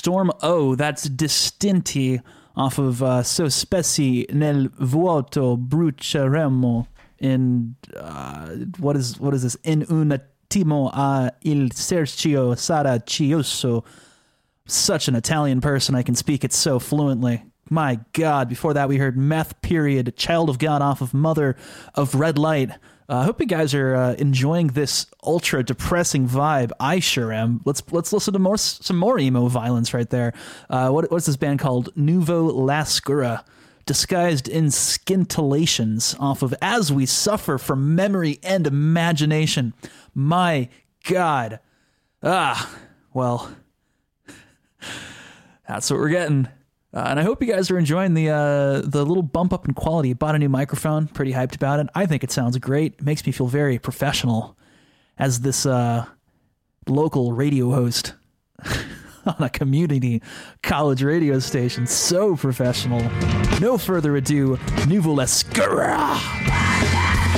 Storm O. That's Distinti off of Sospesi nel vuoto bruceremo in what is this? In un attimo a il cerchio sarà chioso. Such an Italian person, I can speak it so fluently. My God. Before that, we heard Meth Period, Child of God off of Mother of Red Light. I hope you guys are enjoying this ultra depressing vibe. I sure am. Let's listen to some more emo violence right there. What's this band called? Nuvo Lascura, disguised in scintillations off of As We Suffer from Memory and Imagination. My God. Well, that's what we're getting. And I hope you guys are enjoying the little bump up in quality. Bought a new microphone, pretty hyped about it. I think it sounds great. It makes me feel very professional as this local radio host on a community college radio station. So professional. No further ado, Nuvo Lascura.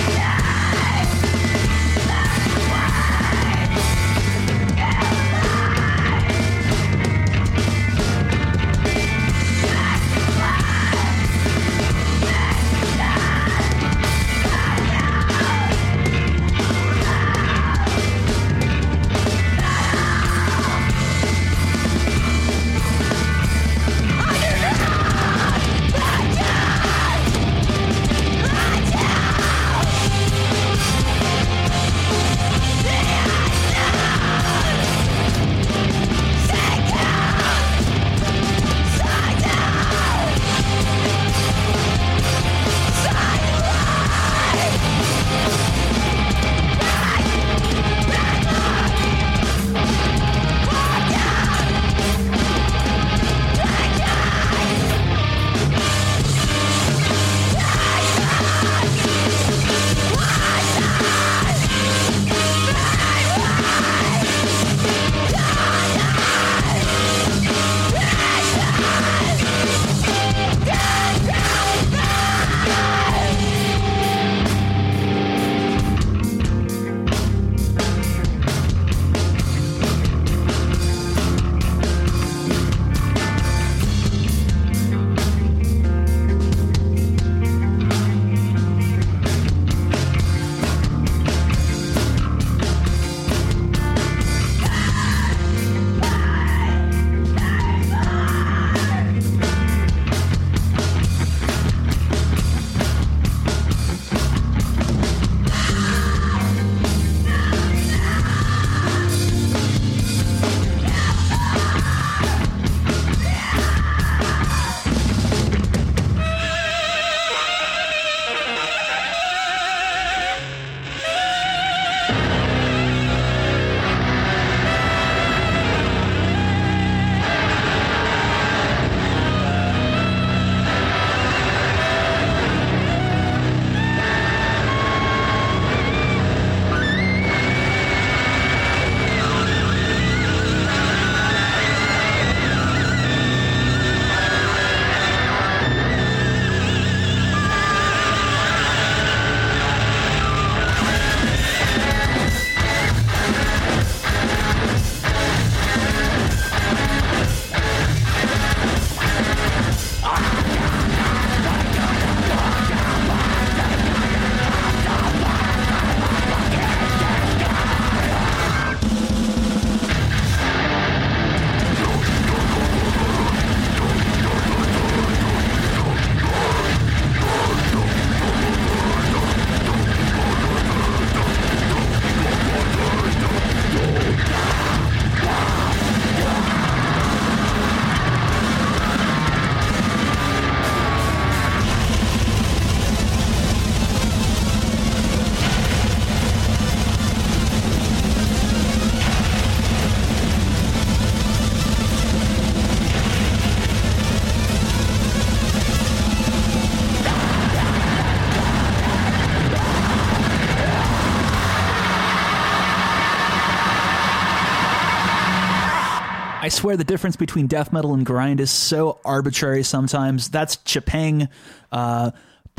I swear the difference between death metal and grind is so arbitrary sometimes. That's Chapang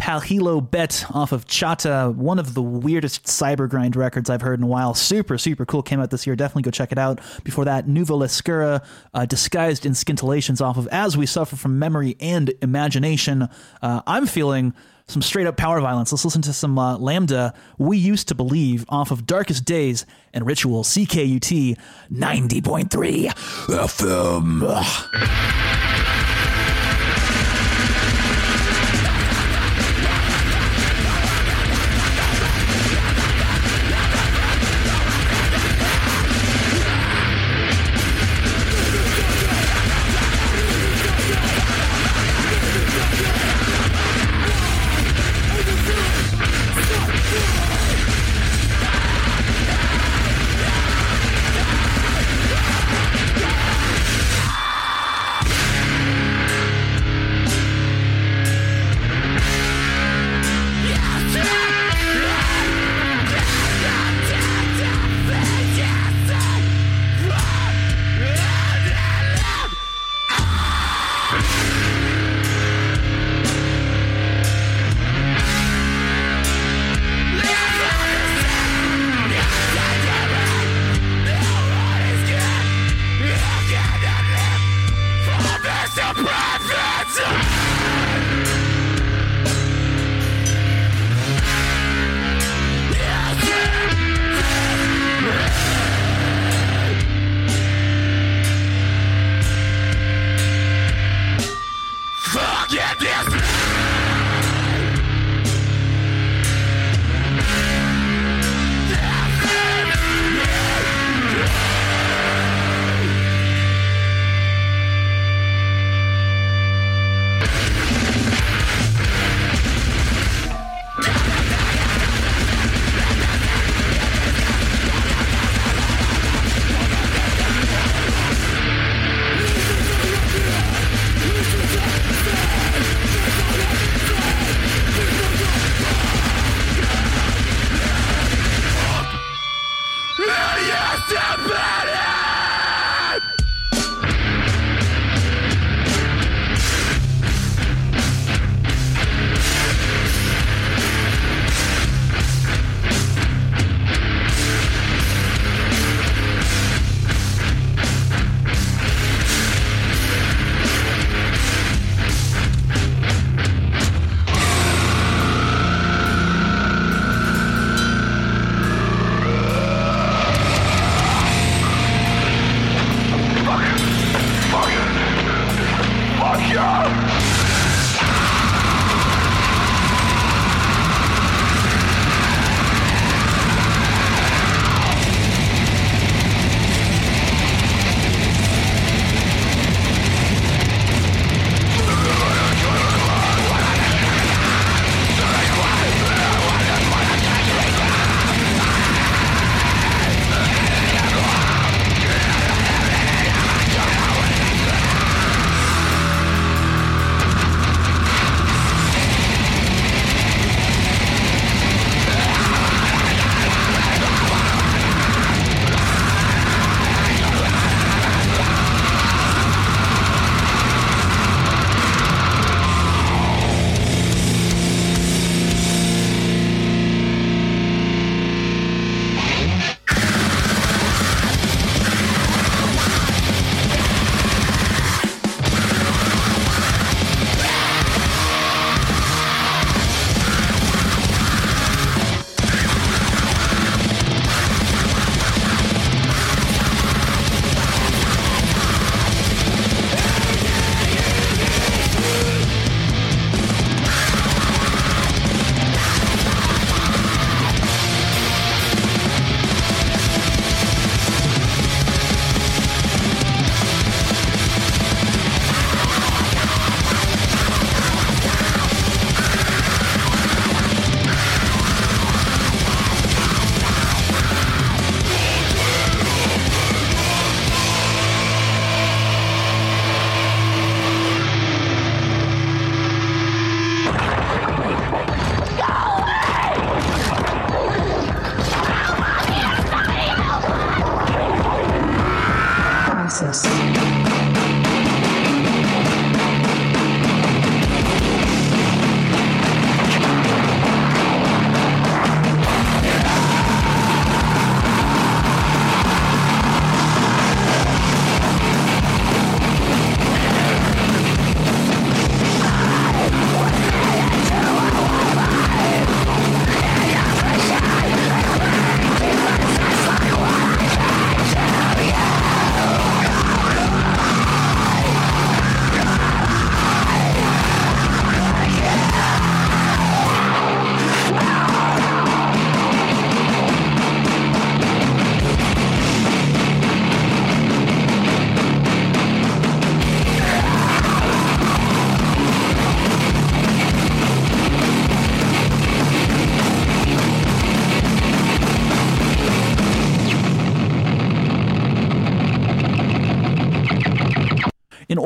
Pahilo Bet off of Chata, one of the weirdest cyber grind records I've heard in a while. Super, super cool. Came out this year. Definitely go check it out. Before that, Nuva Lescura, Disguised in Scintillations off of As We Suffer from Memory and Imagination. I'm feeling some straight up power violence. Let's listen to some Lambda, We Used to Believe off of Darkest Days and Ritual, CKUT 90.3 FM.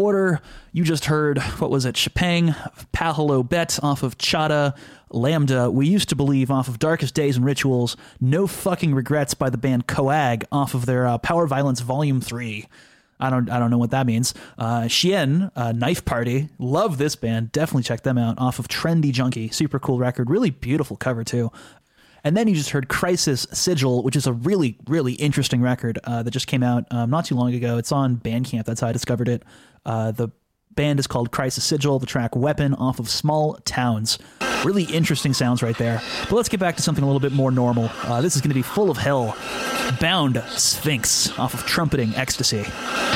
order, you just heard, what was it, Chopin, Pahalo Bet off of Chata, Lambda, We Used to Believe off of Darkest Days and Rituals, No Fucking Regrets by the band Coag off of their Power Violence Volume 3. I don't know what that means. Xian, Knife Party, love this band, definitely check them out, off of Trendy Junkie, super cool record, really beautiful cover too. And then you just heard Crisis Sigil, which is a really, really interesting record that just came out not too long ago. It's on Bandcamp, that's how I discovered it. The band is called Crisis Sigil, the track Weapon off of Small Towns. Really interesting sounds right there. But let's get back to something a little bit more normal. This is going to be Full of Hell, Bound Sphinx off of Trumpeting Ecstasy.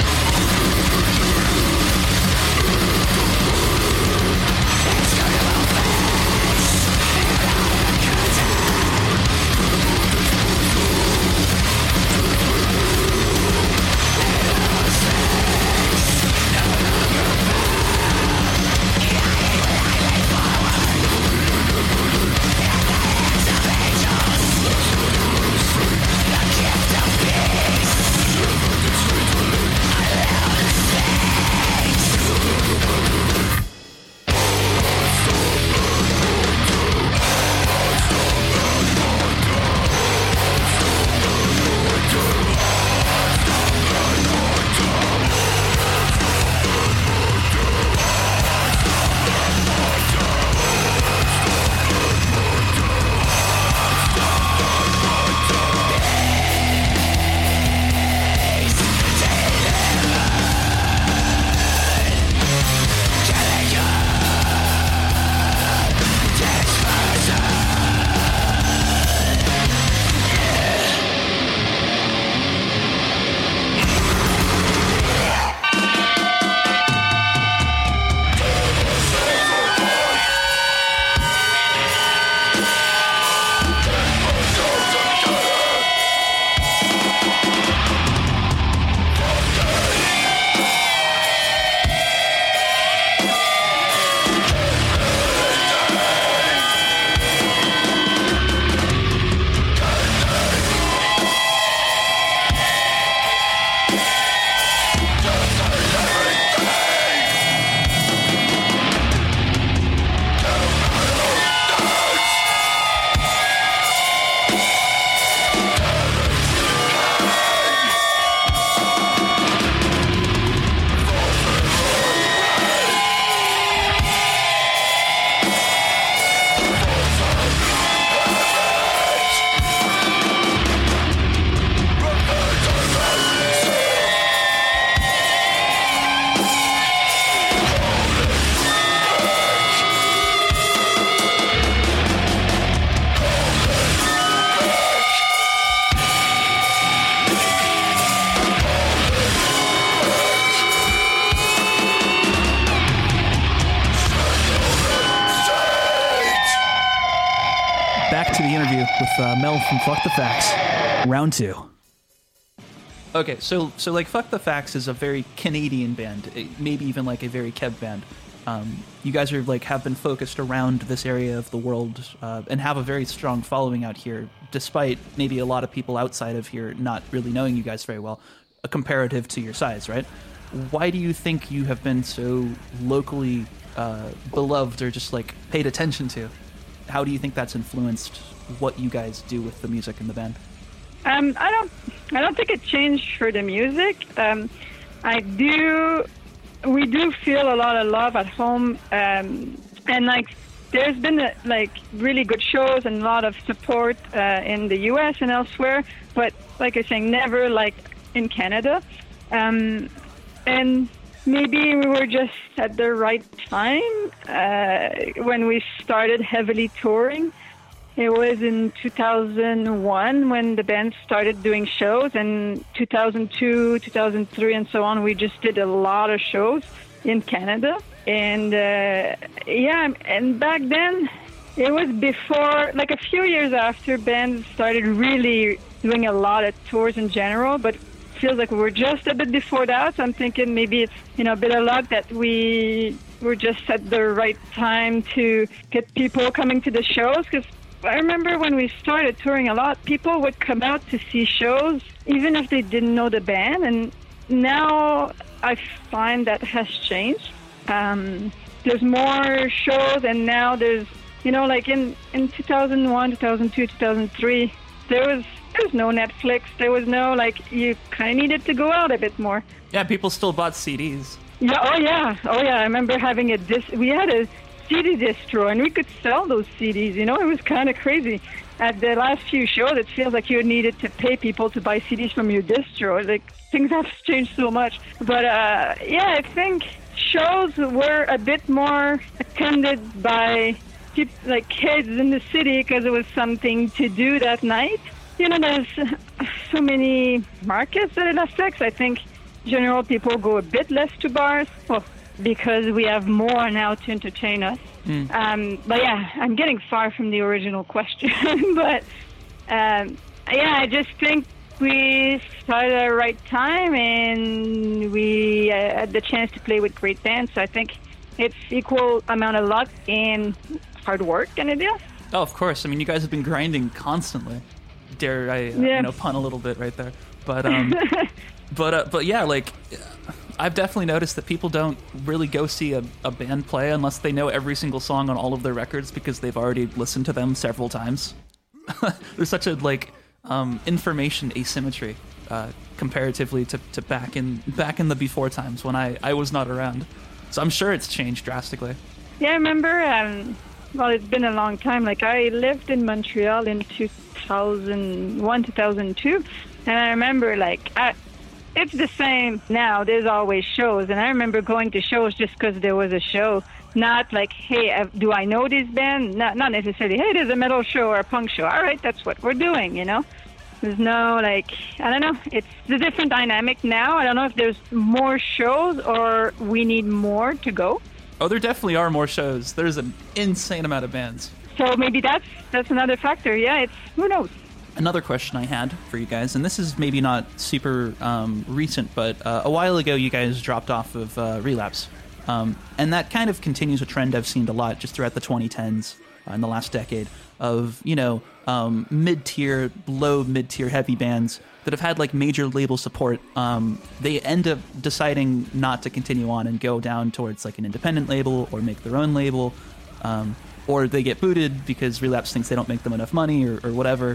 Mel from Fuck the Facts, round 2. Okay, so like Fuck the Facts is a very Canadian band, maybe even like a very Kev band. You guys are like have been focused around this area of the world and have a very strong following out here, despite maybe a lot of people outside of here not really knowing you guys very well, comparative to your size, right? Why do you think you have been so locally beloved or just like paid attention to? How do you think that's influenced what you guys do with the music in the band? I don't think it changed for the music. We do feel a lot of love at home, and like there's been like really good shows and a lot of support in the US and elsewhere, but like I was saying, never like in Canada. And maybe we were just at the right time when we started heavily touring. It was in 2001 when the band started doing shows, and 2002, 2003, and so on, we just did a lot of shows in Canada. And and back then, it was before, like a few years after bands started really doing a lot of tours in general, but feels like we were just a bit before that. So I'm thinking maybe it's, a bit of luck that we were just at the right time to get people coming to the shows, because I remember when we started touring a lot, people would come out to see shows even if they didn't know the band, and now I find that has changed. There's more shows, and now there's, like in 2001, 2002, 2003, there was no Netflix. There was no, you kind of needed to go out a bit more. Yeah, people still bought CDs. Yeah, oh yeah. I remember having we had a CD distro, and we could sell those CDs, it was kind of crazy. At the last few shows, it feels like you needed to pay people to buy CDs from your distro. Things have changed so much. But I think shows were a bit more attended by people, kids in the city, because it was something to do that night. There's so many markets that it affects. I think general people go a bit less to bars, because we have more now to entertain us. But yeah, I'm getting far from the original question. But I just think we started at the right time, and we had the chance to play with great bands. So I think it's equal amount of luck and hard work and it is. Oh, of course. I mean, you guys have been grinding constantly. Dare I, pun a little bit right there. But but yeah, I've definitely noticed that people don't really go see a band play unless they know every single song on all of their records, because they've already listened to them several times. There's such a information asymmetry comparatively to back in the before times when I was not around. So I'm sure it's changed drastically. Yeah, I remember. It's been a long time. I lived in Montreal in 2001, 2002, and I remember it's the same now. There's always shows, and I remember going to shows just because there was a show. Not hey, do I know this band? Not necessarily, hey, there's a metal show or a punk show. All right, that's what we're doing, There's no, I don't know. It's a different dynamic now. I don't know if there's more shows or we need more to go. Oh, there definitely are more shows. There's an insane amount of bands. So maybe that's another factor. Yeah, who knows? Another question I had for you guys, and this is maybe not super recent, but a while ago you guys dropped off of Relapse. And that kind of continues a trend I've seen a lot just throughout the 2010s in the last decade of, mid-tier, low mid-tier heavy bands that have had major label support. They end up deciding not to continue on and go down towards an independent label or make their own label, or they get booted because Relapse thinks they don't make them enough money or whatever.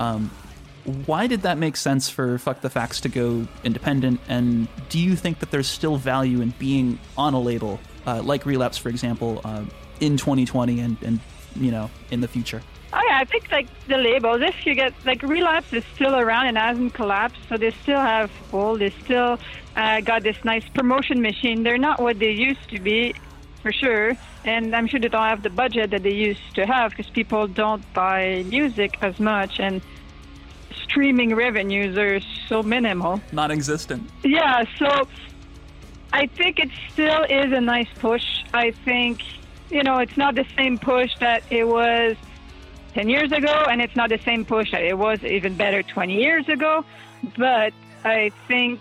Why did that make sense for Fuck the Facts to go independent? And do you think that there's still value in being on a label like Relapse, for example, in 2020 and in the future? Oh yeah, I think the labels, if you get Relapse is still around and hasn't collapsed, so they still have full, they still got this nice promotion machine. They're not what they used to be, for sure, and I'm sure they don't have the budget that they used to have because people don't buy music as much, and streaming revenues are so minimal. Non-existent. Yeah, so I think it still is a nice push. I think, it's not the same push that it was 10 years ago, and it's not the same push that it was even better 20 years ago. But I think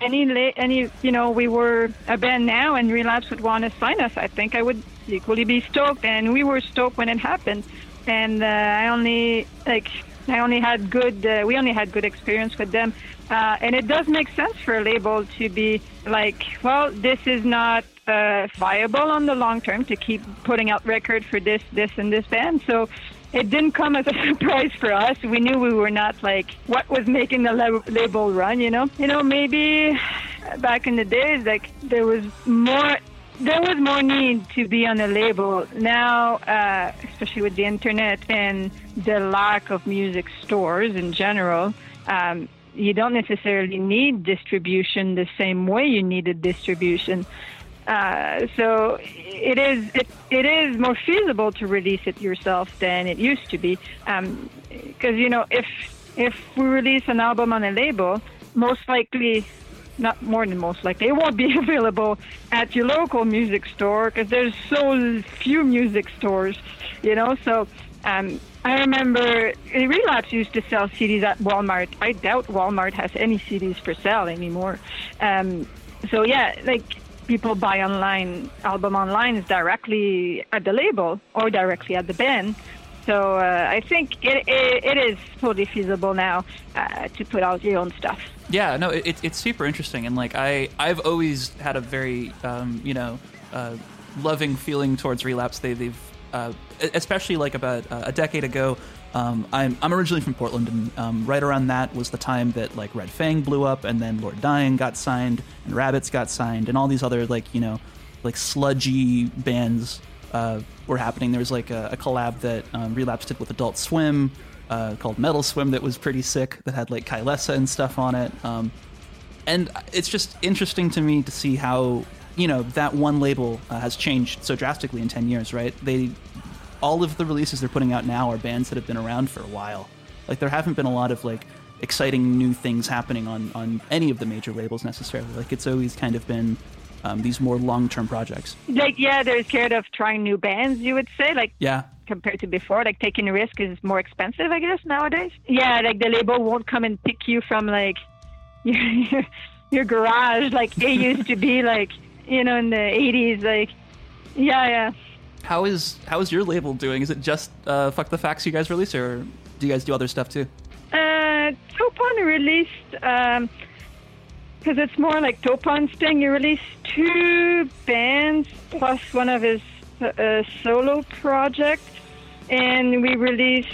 we were a band now, and Relapse would want to sign us. I think I would equally be stoked, and we were stoked when it happened. And we only had good experience with them. And it does make sense for a label to be this is not viable on the long term to keep putting out record for this, and this band. So it didn't come as a surprise for us. We knew we were not what was making the label run, maybe back in the days, there was more need to be on a label. Now, especially with the internet and the lack of music stores in general, you don't necessarily need distribution the same way you needed distribution. So it is more feasible to release it yourself than it used to be. Because, if we release an album on a label, most likely, not more than most likely, it won't be available at your local music store because there's so few music stores, So I remember Relapse used to sell CDs at Walmart. I doubt Walmart has any CDs for sale anymore. So yeah, people buy album online directly at the label or directly at the band. So I think it is totally feasible now to put out your own stuff. Yeah, no, it's super interesting, and like I've always had a very loving feeling towards Relapse. They've especially like about a decade ago. I'm originally from Portland, and right around that was the time that like Red Fang blew up, and then Lord Dying got signed, and Rabbits got signed, and all these other like sludgy bands were happening. There was like a collab that Relapse did with Adult Swim called Metal Swim that was pretty sick, that had like Kylesa and stuff on it. And it's just interesting to me to see how, that one label has changed so drastically in 10 years, right? All of the releases they're putting out now are bands that have been around for a while. Like, there haven't been a lot of like exciting new things happening on any of the major labels necessarily. Like, it's always kind of been these more long-term projects. Like, yeah, they're scared of trying new bands, you would say. Like, yeah. Compared to before, like taking a risk is more expensive, I guess, nowadays. Yeah, like the label won't come and pick you from like your garage, like it used to be, like, in the 80s. Like, yeah. How is your label doing? Is it just Fuck the Facts you guys release, or do you guys do other stuff too? Topon released, because it's more like Topon's thing. He released 2 bands plus one of his solo project, and we released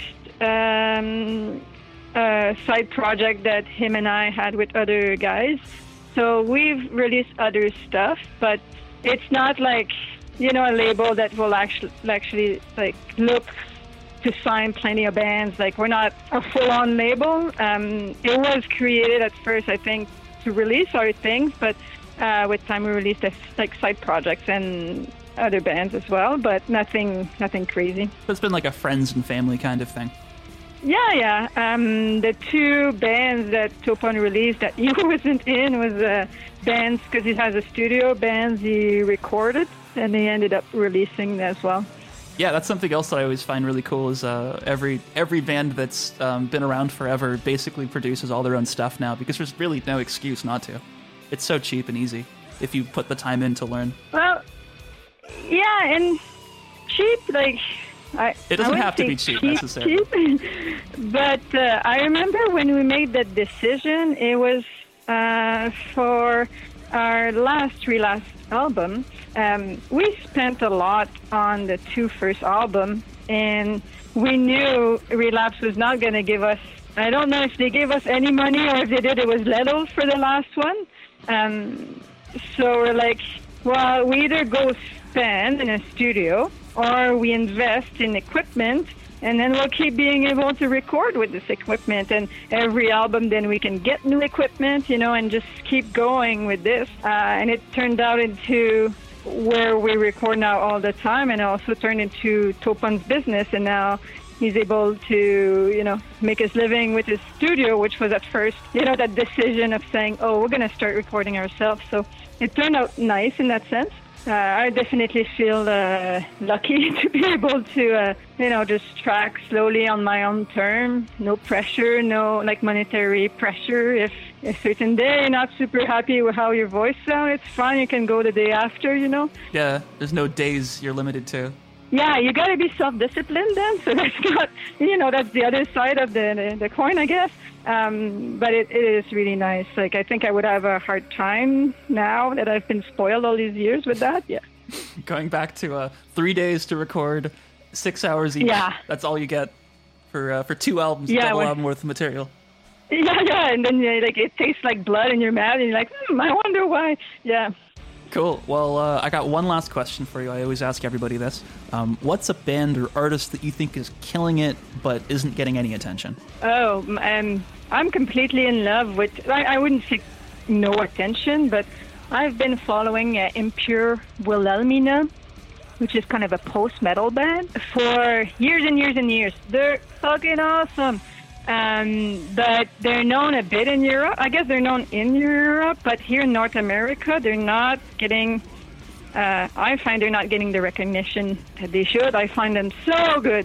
a side project that him and I had with other guys. So we've released other stuff, but it's not like, a label that will actually like look to sign plenty of bands. Like, we're not a full-on label. It was created at first, I think, to release our things, but with time we released like side projects and other bands as well, but nothing crazy. So it's been like a friends and family kind of thing. Yeah. The 2 bands that Topon released that you wasn't in was bands, because he has a studio, bands he recorded, and he ended up releasing as well. Yeah, that's something else that I always find really cool is every band that's been around forever basically produces all their own stuff now, because there's really no excuse not to. It's so cheap and easy if you put the time in to learn. Well, yeah, and cheap, like... It doesn't have to be cheap necessarily. But I remember when we made that decision, it was for our last Relapse album. We spent a lot on the 2 first albums, and we knew Relapse was not going to give us, I don't know if they gave us any money, or if they did, it was little for the last one. So we're like, well, we either go spend in a studio, or we invest in equipment, and then we'll keep being able to record with this equipment. And every album, then we can get new equipment, and just keep going with this. And it turned out into where we record now all the time, and also turned into Topon's business. And now he's able to, make his living with his studio, which was at first, that decision of saying, oh, we're going to start recording ourselves. So it turned out nice in that sense. I definitely feel lucky to be able to, just track slowly on my own term. No pressure, no like monetary pressure. If a certain day you're not super happy with how your voice sounds, it's fine. You can go the day after, Yeah, there's no days you're limited to. Yeah, you got to be self-disciplined then. So that's not, that's the other side of the coin, I guess. But it is really nice. Like, I think I would have a hard time now that I've been spoiled all these years with that. Yeah. Going back to 3 days to record 6 hours each. Yeah. That's all you get for 2 albums, double album worth of material. Yeah. And then it tastes like blood in your mouth, and you're like, I wonder why. Yeah. Cool. Well, I got one last question for you. I always ask everybody this. What's a band or artist that you think is killing it but isn't getting any attention? Oh, I'm completely in love with... I wouldn't say no attention, but I've been following Impure Wilhelmina, which is kind of a post-metal band, for years and years and years. They're fucking awesome. But they're known a bit in Europe. I guess they're known in Europe, but here in North America, they're not getting... I find they're not getting the recognition that they should. I find them so good.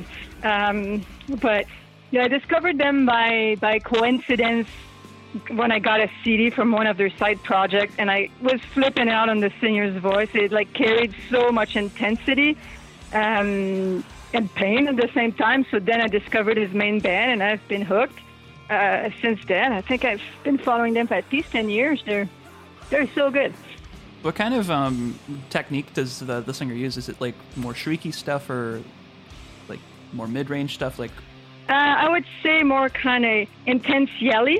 But yeah, I discovered them by coincidence when I got a CD from one of their side projects, and I was flipping out on the singer's voice. It carried so much intensity. and pain at the same time. So then I discovered his main band, and I've been hooked since then. I think I've been following them for at least 10 years. They're so good. What kind of technique does the singer use? Is it like more shrieky stuff or like more mid-range stuff? Like I would say more kind of intense yelly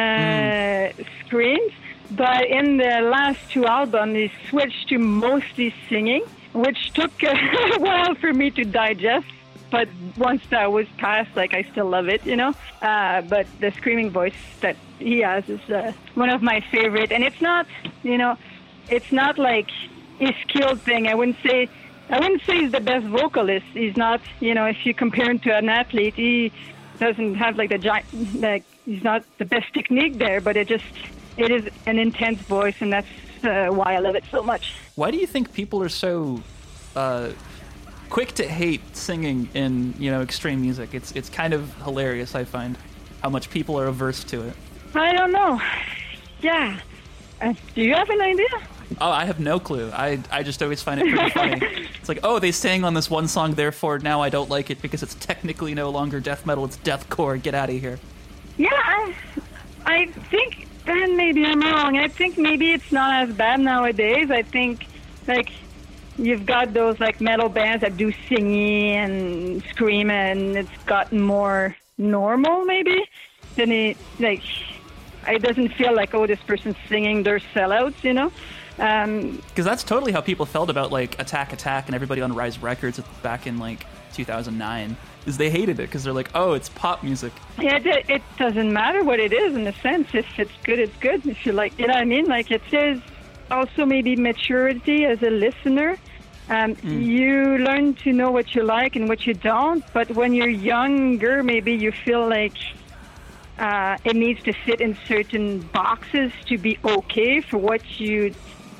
screams. But in the last two albums, he switched to mostly singing, which took a while for me to digest. But once that was past, like, I still love it, you know. But the screaming voice that he has is one of my favorite. And it's not, you know, it's not like a skilled thing. I wouldn't say he's the best vocalist. He's not, you know, if you compare him to an athlete, he doesn't have like he's not the best technique there, but it is an intense voice, and that's why I love it so much. Why do you think people are so quick to hate singing in, you know, extreme music? It's kind of hilarious, I find, how much people are averse to it. I don't know. Yeah. Do you have an idea? Oh, I have no clue. I just always find it pretty funny. It's like, oh, they sang on this one song, therefore now I don't like it because it's technically no longer death metal, it's deathcore. Get out of here. Yeah, I think, and maybe I'm wrong, I think maybe it's not as bad nowadays. I think, like, you've got those, like, metal bands that do singing and scream, and it's gotten more normal, maybe. Then it doesn't feel like, oh, this person's singing, they're sellouts, you know? Because that's totally how people felt about, like, Attack Attack and everybody on Rise Records back in, like, 2009, is they hated it because they're like, oh, it's pop music. Yeah, it doesn't matter what it is, in a sense. If it's good, it's good. If you like, you know what I mean? Like, it says also maybe maturity as a listener. You learn to know what you like and what you don't, but when you're younger, maybe you feel like it needs to fit in certain boxes to be okay for what you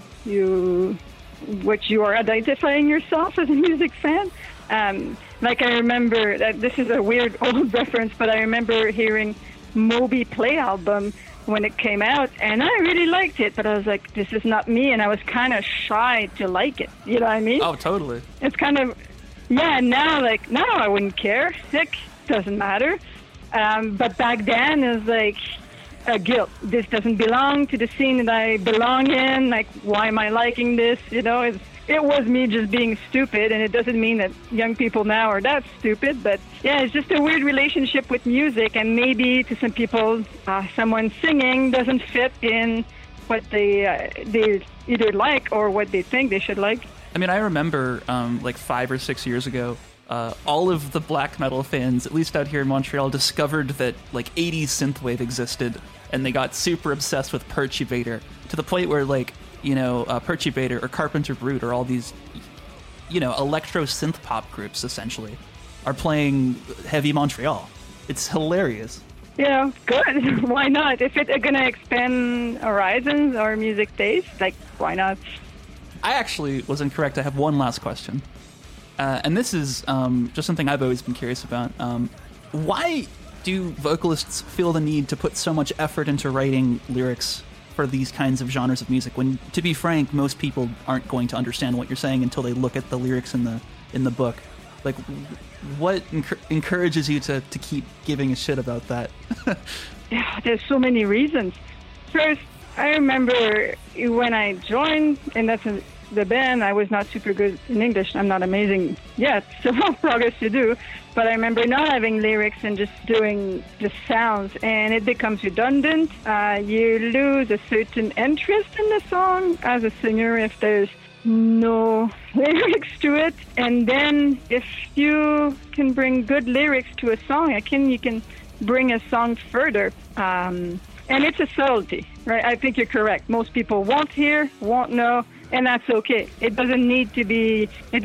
are identifying yourself as a music fan. Like, I remember that this is a weird old reference, but I remember hearing Moby Play album when it came out, and I really liked it, but I was like, this is not me, and I was kind of shy to like it. You know what I mean? Oh, totally. It's kind of, yeah, now I wouldn't care. Heck, doesn't matter. But back then, it was like a guilt. This doesn't belong to the scene that I belong in. Like, why am I liking this? You know, it was me just being stupid, and it doesn't mean that young people now are that stupid. But yeah, it's just a weird relationship with music, and maybe to some people, someone singing doesn't fit in what they either like or what they think they should like. I mean, I remember like 5 or 6 years ago, all of the black metal fans, at least out here in Montreal, discovered that like 80s synthwave existed, and they got super obsessed with Perturbator to the point where, like, you know, Perturbator or Carpenter Brut or all these, you know, electro synth pop groups essentially are playing heavy Montreal. It's hilarious. Yeah, good. Why not? If it's going to expand horizons or music taste, like, why not? I actually was incorrect. I have one last question. And this is just something I've always been curious about. Why do vocalists feel the need to put so much effort into writing lyrics for these kinds of genres of music, when, to be frank, most people aren't going to understand what you're saying until they look at the lyrics in the book? Like, what encourages you to keep giving a shit about that? Yeah, there's so many reasons. First, I remember when I joined, and that's the band, I was not super good in English. I'm not amazing yet, so progress to do. But I remember not having lyrics and just doing the sounds, and it becomes redundant. You lose a certain interest in the song as a singer if there's no lyrics to it. And then if you can bring good lyrics to a song, you can bring a song further. And it's a subtlety, right? I think you're correct. Most people won't hear, won't know, and that's okay. It doesn't need to be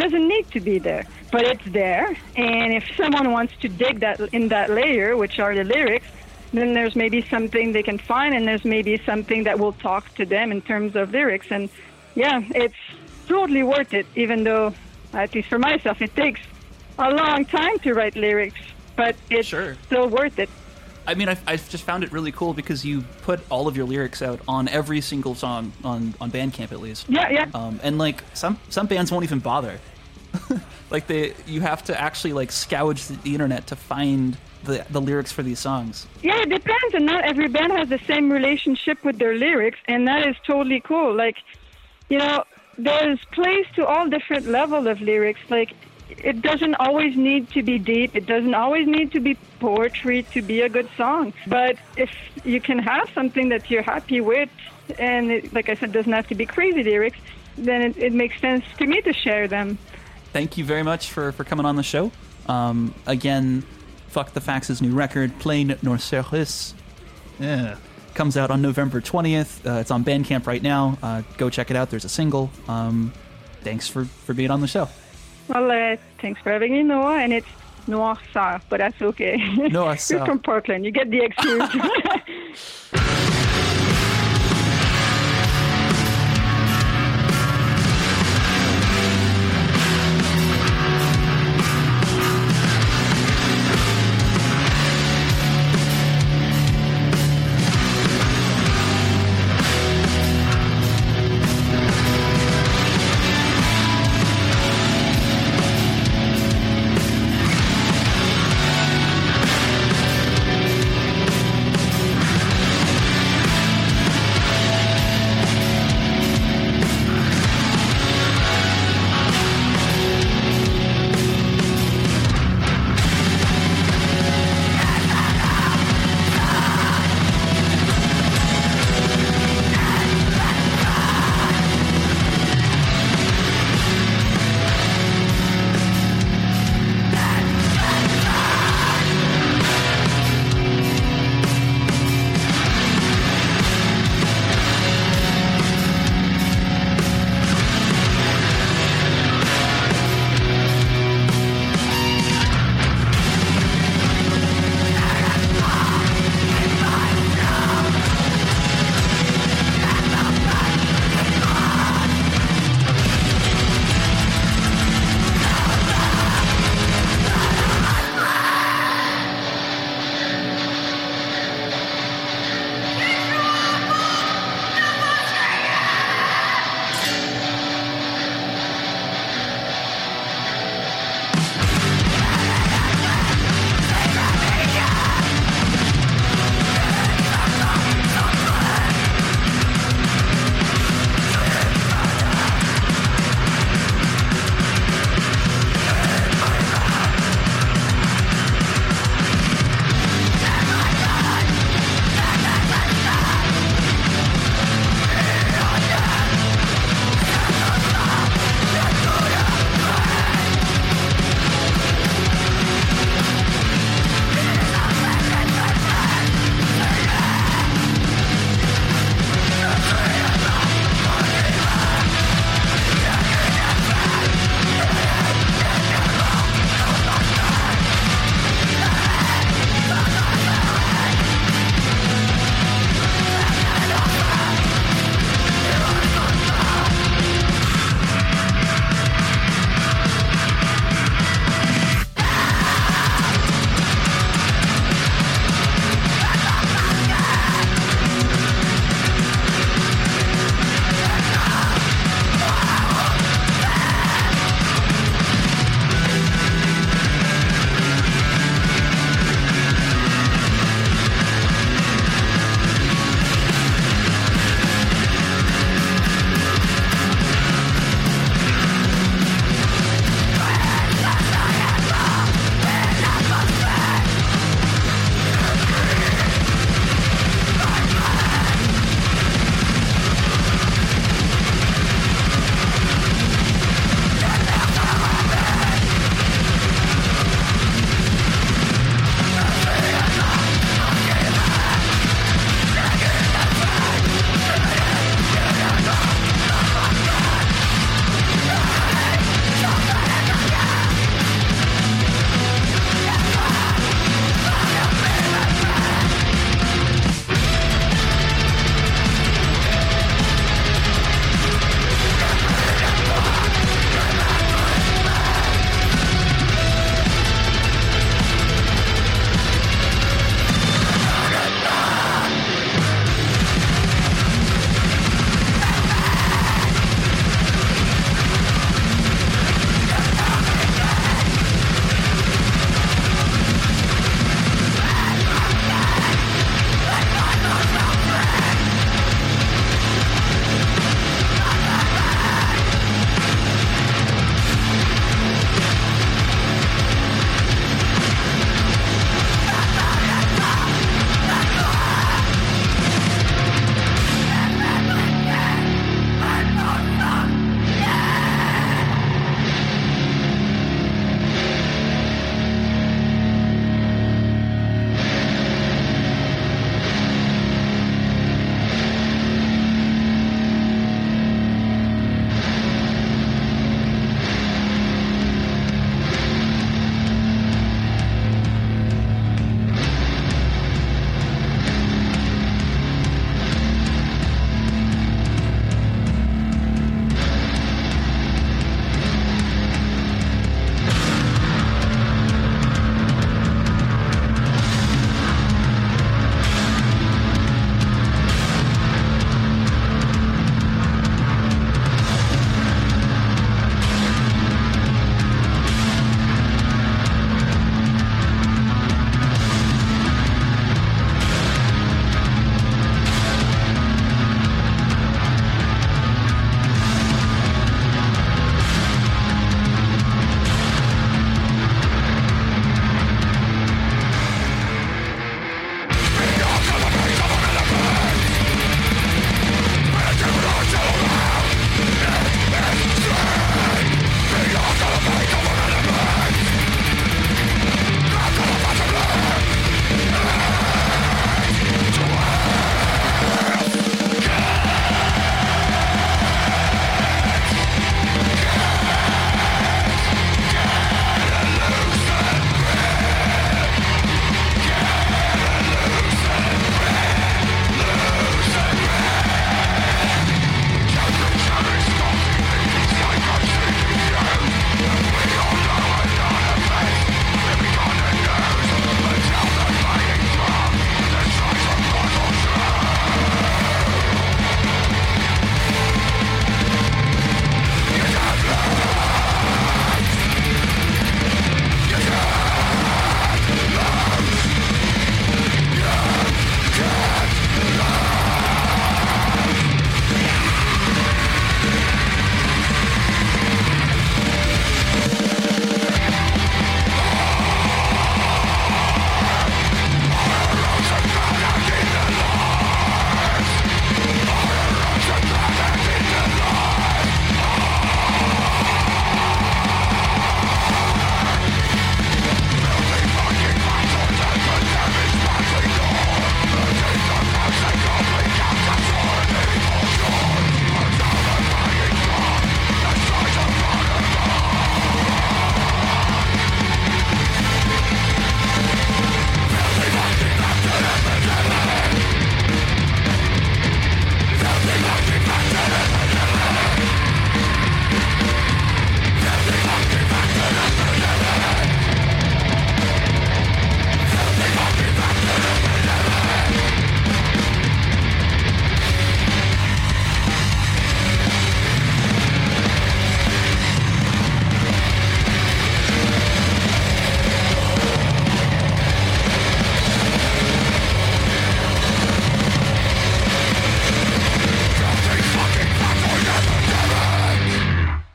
there, but it's there. And if someone wants to dig that in that layer, which are the lyrics, then there's maybe something they can find, and there's maybe something that will talk to them in terms of lyrics. And yeah, it's totally worth it, even though, at least for myself, it takes a long time to write lyrics, but it's still worth it. I mean, I've just found it really cool because you put all of your lyrics out on every single song on Bandcamp, at least. Yeah. And like some bands won't even bother. Like you have to actually like scourge the internet to find the lyrics for these songs. Yeah, it depends, and not every band has the same relationship with their lyrics, and that is totally cool. Like, you know, there's place to all different level of lyrics. Like, it doesn't always need to be deep. It doesn't always need to be poetry to be a good song. But if you can have something that you're happy with, and like I said, doesn't have to be crazy lyrics, then it makes sense to me to share them. Thank you very much for coming on the show. Again, Fuck the Facts' new record, Plain Nor Service, comes out on November 20th. It's on Bandcamp right now. Go check it out. There's a single. Thanks for being on the show. Well, thanks for having me, Noah. And it's Noirceur, but that's okay. Noirceur. You're from Portland. You get the excuse.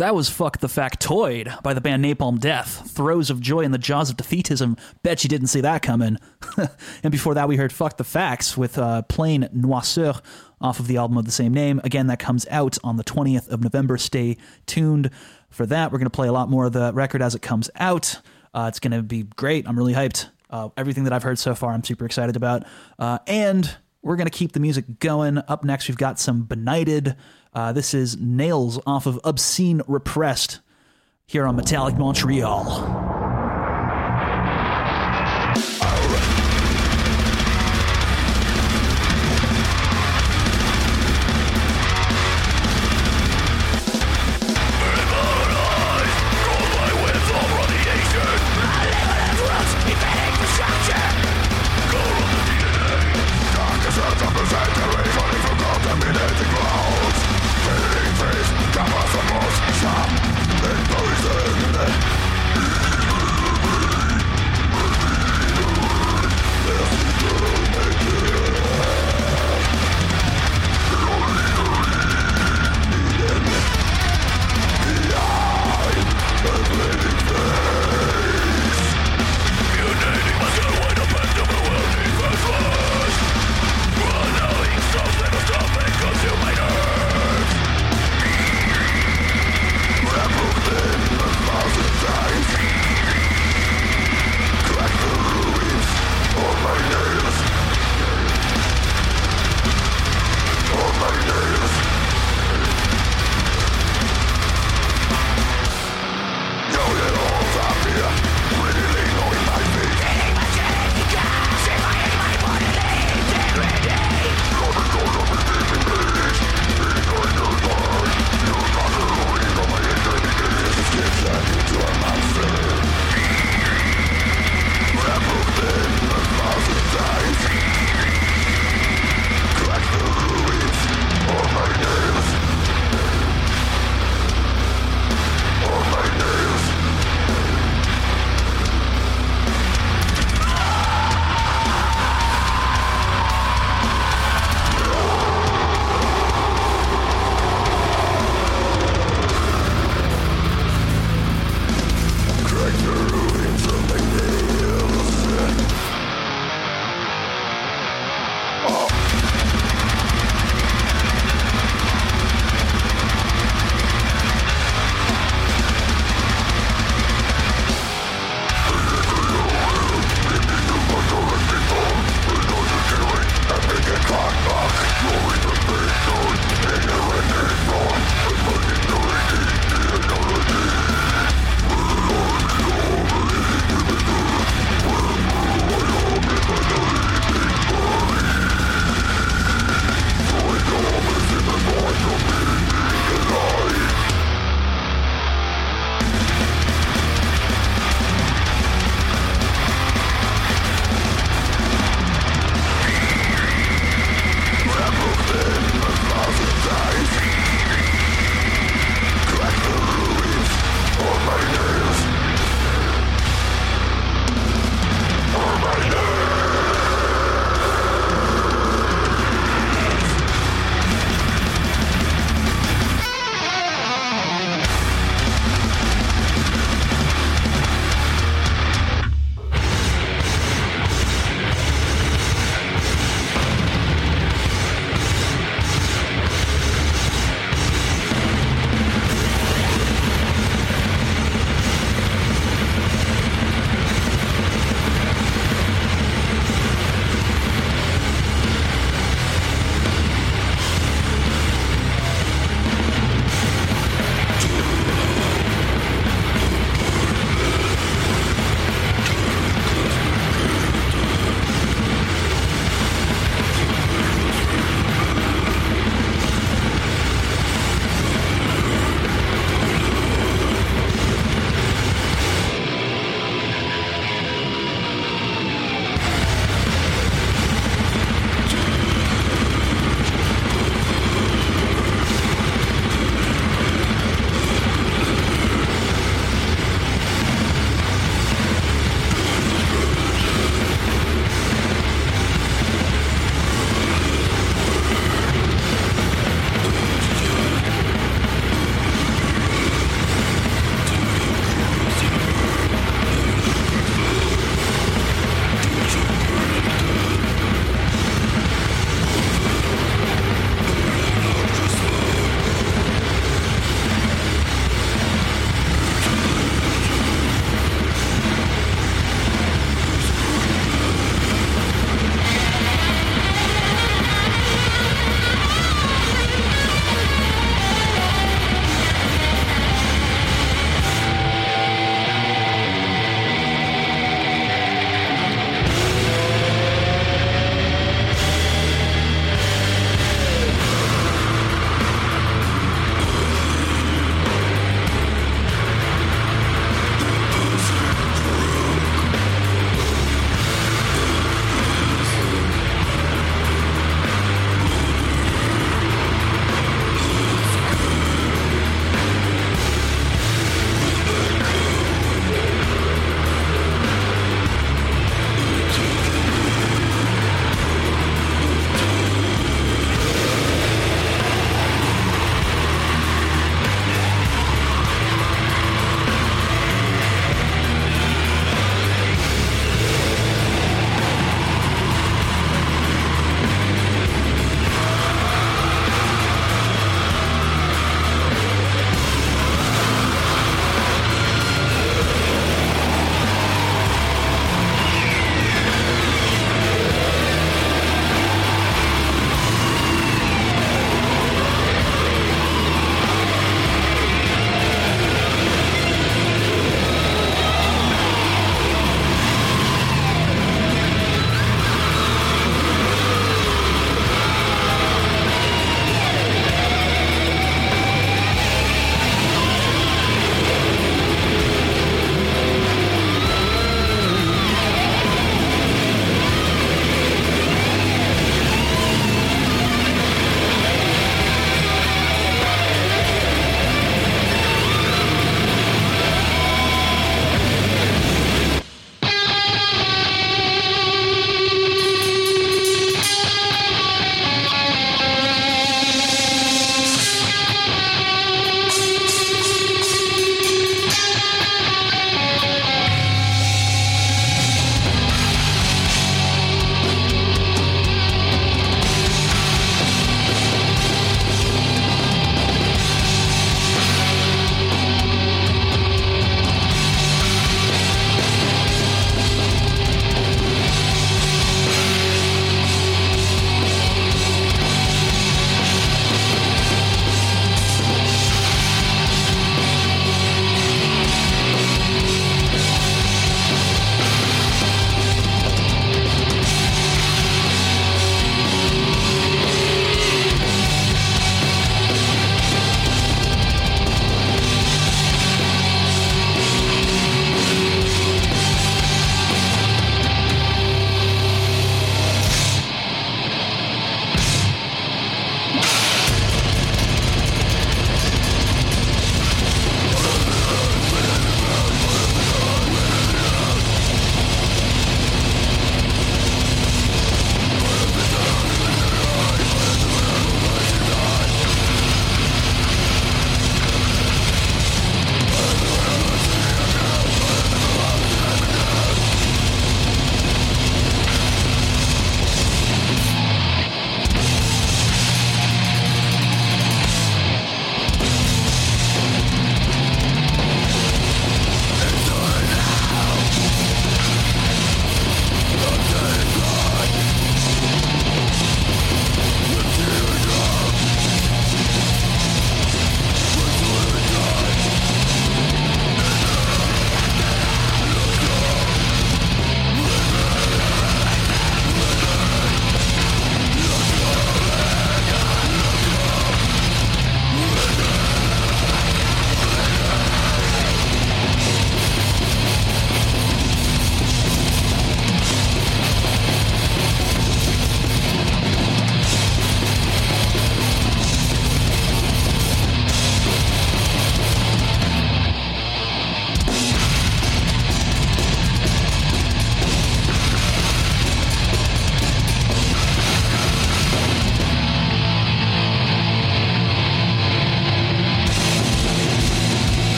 That was Fuck the Factoid by the band Napalm Death. Throes of joy in the jaws of defeatism. Bet you didn't see that coming. And before that, we heard Fuck the Facts with Plain Noisseur off of the album of the same name. Again, that comes out on the 20th of November. Stay tuned for that. We're going to play a lot more of the record as it comes out. It's going to be great. I'm really hyped. Everything that I've heard so far, I'm super excited about. And we're going to keep the music going. Up next, we've got some Benighted. This is Nails off of Obscene Repressed here on Metallic Montreal. Clouds,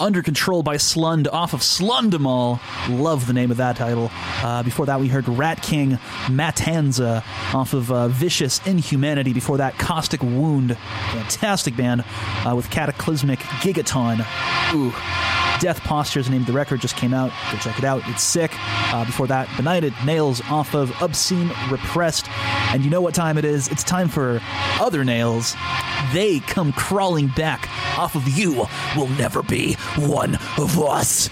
Under Control by Slund off of Slundamal. Love the name of that title. Before that, we heard Rat King Matanza off of Vicious Inhumanity. Before that, Caustic Wound. Fantastic band with Cataclysmic Gigaton. Ooh. Death Postures named the record, just came out. Go check it out. It's sick. Before that, Benighted Nails off of Obscene Repressed. And you know what time it is? It's time for Other Nails. They come crawling back off of You Will Never Be One of Us.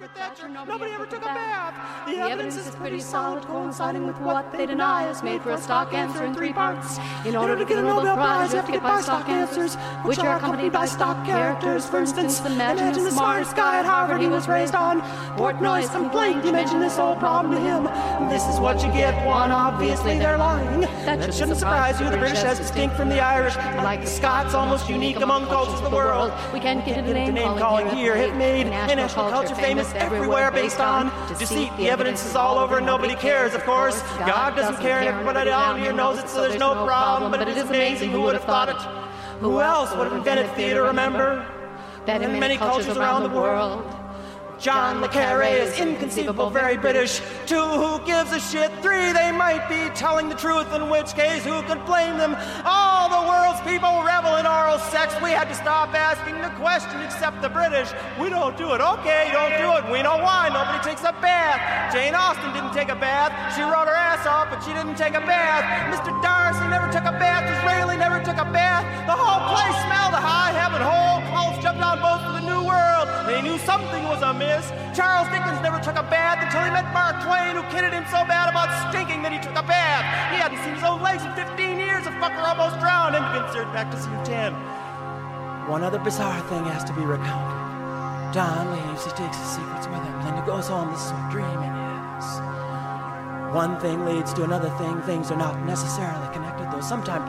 Margaret Thatcher. Nobody ever took a bath. The evidence is pretty solid, coinciding with what they deny is made for a stock answer in 3 parts. In order to get a Nobel Prize, you have to get by stock answers, which are accompanied by stock characters. For instance, imagine the smartest guy at Harvard he was raised on. Portnoy's complaint, you mention this whole problem to him. This is what you get, one, obviously they're lying. That shouldn't surprise you, the British as distinct from the Irish. Like the Scots, almost unique among cultures of the world. We can't get into name calling here, have made a national culture famous everywhere based on deceit. The evidence is all over and nobody cares, of course. God doesn't care and everybody down here knows it, so there's no problem. But it is amazing, who would have thought it? Who else would have invented theater, remember? That in many cultures around the world. John le Carré is inconceivable, very British. 2, who gives a shit? 3, they might be telling the truth, in which case who could blame them? All the world's people revel in oral sex. We had to stop asking the question, except the British. We don't do it. Okay, don't do it. We know why. Nobody takes a bath. Jane Austen didn't take a bath. She wrote her ass off, but she didn't take a bath. Mr. Darcy never took a bath. Disraeli never took a bath. The whole place smelled of high heaven. Whole cults jumped on boats to the New World. They knew something was amiss. Charles Dickens never took a bath until he met Mark Twain, who kidded him so bad about stinking that he took a bath. He hadn't seen his own legs in 15 years. The fucker almost drowned. And insert back to scene 10. One other bizarre thing has to be recounted. Don leaves, he takes his secrets with him. Linda goes home, this is what dreaming is. One thing leads to another thing. Things are not necessarily connected, though sometimes